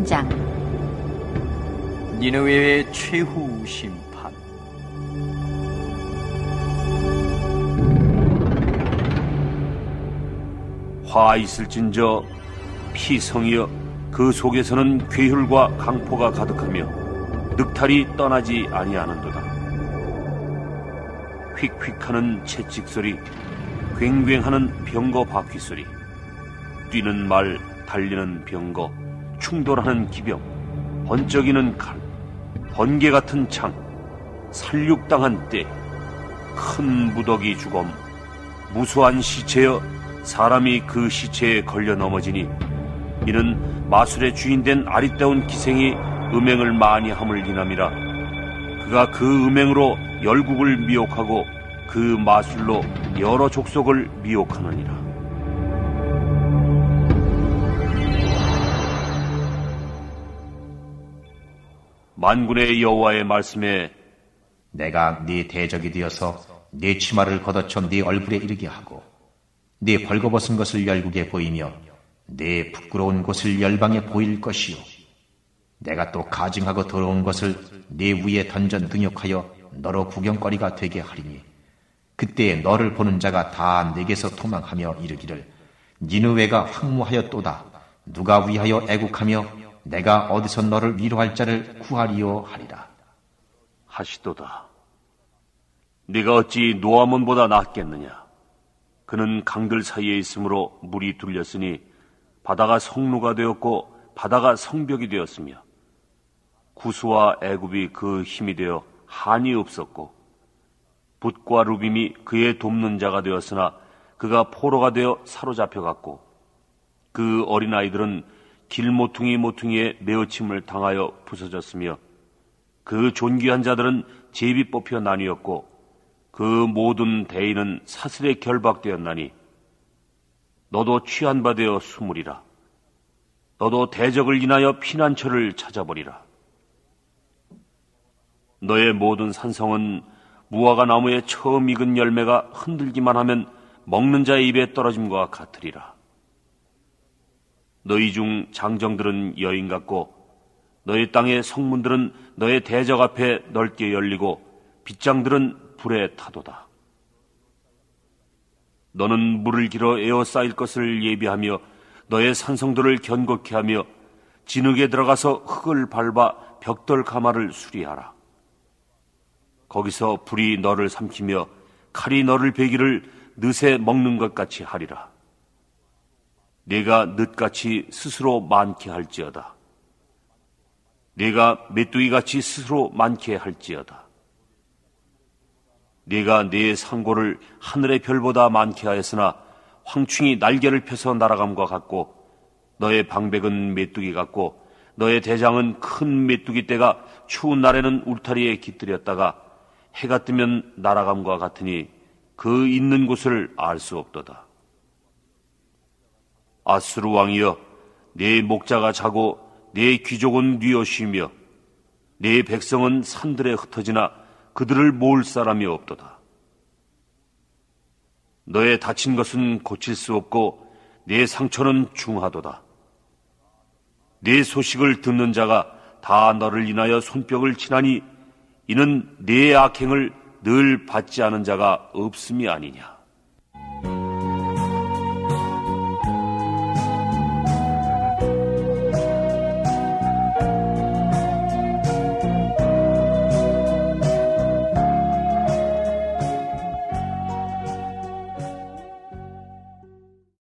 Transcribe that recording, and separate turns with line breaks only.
13장.
니느웨의 최후 심판. 화 있을진저 피성이여, 그 속에서는 괴혈과 강포가 가득하며 늑탈이 떠나지 아니하는도다. 휙휙하는 채찍소리, 괭괭하는 병거 바퀴소리, 뛰는 말, 달리는 병거, 충돌하는 기병, 번쩍이는 칼, 번개 같은 창, 살육당한 때, 큰 무더기 주검, 무수한 시체여 사람이 그 시체에 걸려 넘어지니 이는 마술의 주인된 아리따운 기생이 음행을 많이 함을 인함이라. 그가 그 음행으로 열국을 미혹하고 그 마술로 여러 족속을 미혹하느니라. 만군의 여호와의 말씀에
내가 네 대적이 되어서 네 치마를 걷어쳐 네 얼굴에 이르게 하고 네 벌거벗은 것을 열국에 보이며 네 부끄러운 곳을 열방에 보일 것이요, 내가 또 가증하고 더러운 것을 네 위에 던져 능욕하여 너로 구경거리가 되게 하리니, 그때에 너를 보는 자가 다 내게서 도망하며 이르기를, 니느웨가 황무하였도다. 누가 위하여 애국하며 내가 어디서 너를 위로할 자를 구하리요 하리라.
하시도다. 네가 어찌 노아몬보다 낫겠느냐? 그는 강들 사이에 있으므로 물이 둘렸으니 바다가 성루가 되었고 바다가 성벽이 되었으며, 구스와 애굽이 그 힘이 되어 한이 없었고, 붓과 루빔이 그의 돕는 자가 되었으나 그가 포로가 되어 사로잡혀갔고, 그 어린아이들은 길 모퉁이에 메어침을 당하여 부서졌으며, 그 존귀한 자들은 제비 뽑혀 나뉘었고, 그 모든 대인은 사슬에 결박되었나니, 너도 취한 바 되어 숨으리라. 너도 대적을 인하여 피난처를 찾아보리라. 너의 모든 산성은 무화과 나무에 처음 익은 열매가 흔들기만 하면 먹는 자의 입에 떨어짐과 같으리라. 너희 중 장정들은 여인 같고, 너희 땅의 성문들은 너의 대적 앞에 넓게 열리고, 빗장들은 불에 타도다. 너는 물을 길어 에워싸일 것을 예비하며 너의 산성들을 견고케 하며 진흙에 들어가서 흙을 밟아 벽돌 가마를 수리하라. 거기서 불이 너를 삼키며 칼이 너를 베기를 늑에 먹는 것 같이 하리라. 네가 늑같이 스스로 많게 할지어다. 네가 메뚜기같이 스스로 많게 할지어다. 네가 네 상고를 하늘의 별보다 많게 하였으나 황충이 날개를 펴서 날아감과 같고, 너의 방백은 메뚜기 같고, 너의 대장은 큰 메뚜기 떼가 추운 날에는 울타리에 깃들였다가 해가 뜨면 날아감과 같으니 그 있는 곳을 알 수 없도다. 아수르 왕이여, 네 목자가 자고 네 귀족은 뉘어 쉬며 네 백성은 산들에 흩어지나 그들을 모을 사람이 없도다. 너의 다친 것은 고칠 수 없고 네 상처는 중하도다. 네 소식을 듣는 자가 다 너를 인하여 손뼉을 치나니 이는 네 악행을 늘 받지 않은 자가 없음이 아니냐.